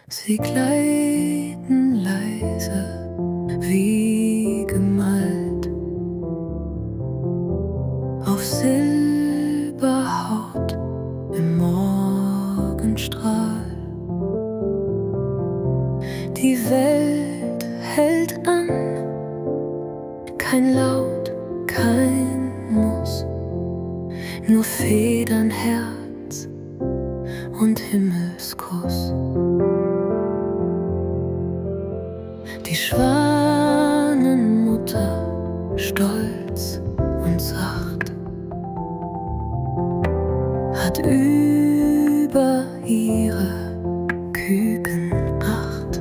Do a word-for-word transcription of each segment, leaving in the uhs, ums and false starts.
Sie gleiten leise wie gemalt auf Silberhaut im Morgenstrahl. Die Welt hält an, kein Laut, kein Muss, nur Federn, Herz und Himmelskuss. Die Schwanenmutter stolz und sacht hat über ihre Küken Acht.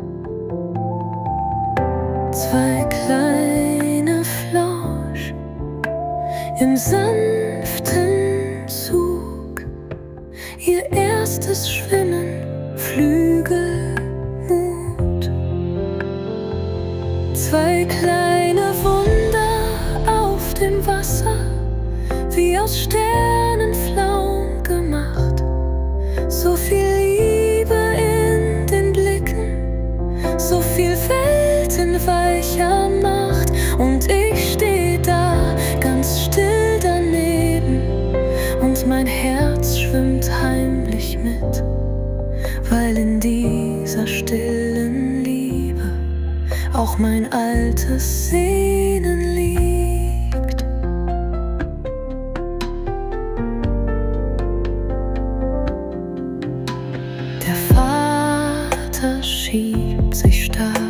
Zwei kleine Flausch im sanften Zug, ihr erstes Schwimmen, Flügelmut. Zwei kleine Wunder auf dem Wasser, wie aus Sternenflaum gemacht. So viel Liebe in den Blicken, so viel weltenweicher Macht. Und ich steh da ganz still daneben und mein Herz schwimmt heimlich mit, weil in dieser stillen Liebe auch mein altes Sehnen liegt. Der Vater schiebt sich stark